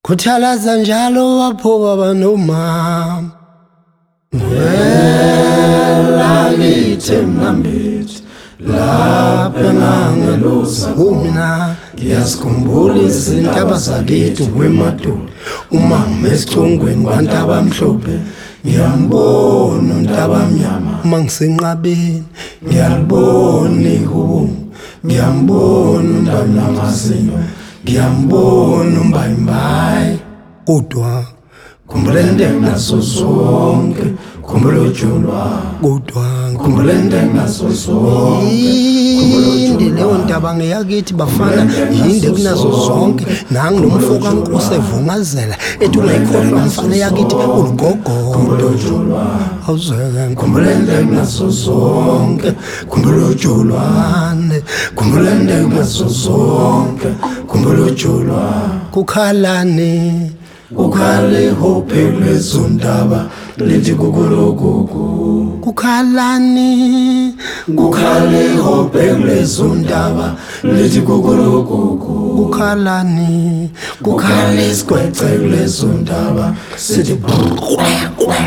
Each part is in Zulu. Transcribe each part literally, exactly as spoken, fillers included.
Kuthalaza njalo waphoka banomama Wela ngithe mnambithi lapha nangelusa kumina ngiyasikhumbula izintaba zakithi wemadolo uma ngisicongweni kwantaba mhlophe ngiyambona untaba mnyama uma ngisenqabeni ngiyalibona ihubo ngiyambona umbamnamazinyo ngiyambona umbayimbayi kodwa kumbulende nazo zonke khumbula ujulwa kodwa kumbulende nazo zonke yinde leyo ntaba ngeyakithi bafana yinde kunazo zonke nangu nomfoka nkosi evungazela ethi ungayikhohlwa mfana yakithi uligogo khumbula ujulwa awuzeke kumbulende nazo zonke khumbula ujulwane kumbulende nazo zonke khumbula ujulwa kukhalani Kukhale hope lezondaba lithi kukulokuku Kukhalani Kukhale hope lezondaba lithi kukulokuku Kukhalani Kukhale sikwece lezondaba sithi kwe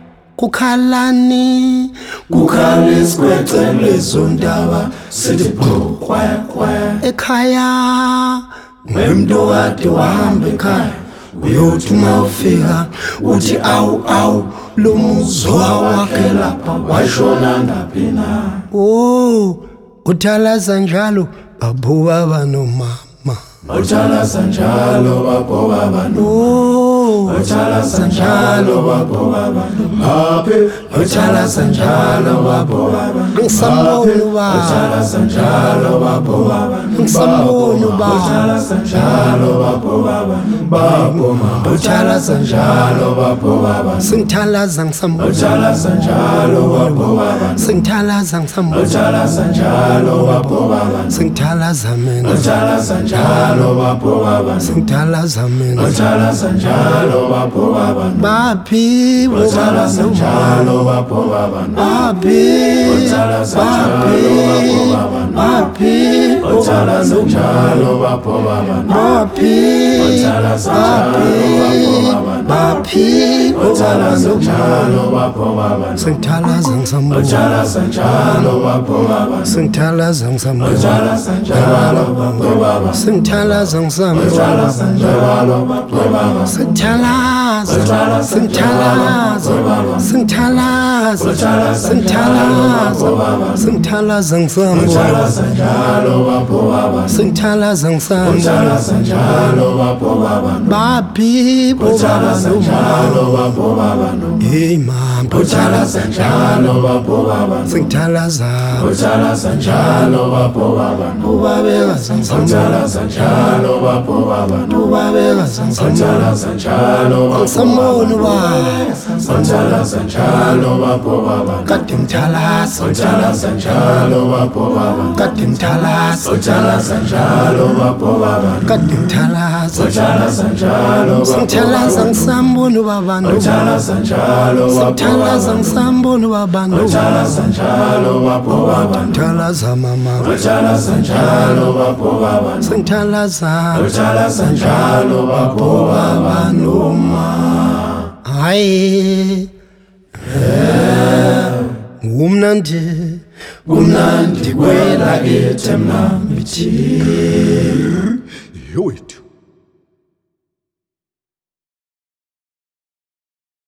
Kukhalani Kukhale sikwece lezondaba sithi kwe kwe Ekhaya Ngwemntu kade wahamba ekhaya uyothi uma ufika uthi awu awu lo muzi wakhe lapha washona ngaphi na oh uthalaza njalo babuka banomama uthalaza njalo babuka banomama uthalaza njalo babuka banomama uthalaza njalo babuka ngisambona uba uthalaza njalo babuka ngisambona uba uthalaza njalo babuka banomama uthalaza njalo babuka singithalaza ngisambona uthalaza njalo babuka singithalaza ngisambona uthalaza njalo babuka singithalaza mina uthalaza njalo babuka singithalaza mina uthalaza njalo babuka baphi uthalaza njalo babuka baphi uthalaza njalo babuka baphi uthalaza njalo babuka baphi uthalaza baphi uthalaza njalo babuka singithalaza ngisambona uthalaza njalo babuka singithalaza ngisambona uthalaza njalo babuka singithalaza ngisambona uthalaza njalo babuka singithalaza singithalaza singithalaza singithalaza singithalaza ngisambona uthalaza njalo babuka singithalaza ngisambona uthalaza njalo babuka baphi uthalaza njalo babuka hey mama uthalaza njalo babuka singithalaza uthalaza njalo babuka ubabeka uthalaza njalo babuka ubabeka uthalaza njalo ngisambona uba uthalaza njalo babuka kade ngithalaza uthalaza njalo babuka kade ngithalaza uthalaza njalo babuka kade ngithalaza uthalaza njalo singithalaza ngisambona ubabantu uthalaza njalo singithalaza ngisambona ubabantu uthalaza njalo babuka uthalaza mama uthalaza njalo babuka singithalaza uthalaza njalo babuka banoma hayi umnandi umnandi kwela kethe mnambithi yowethu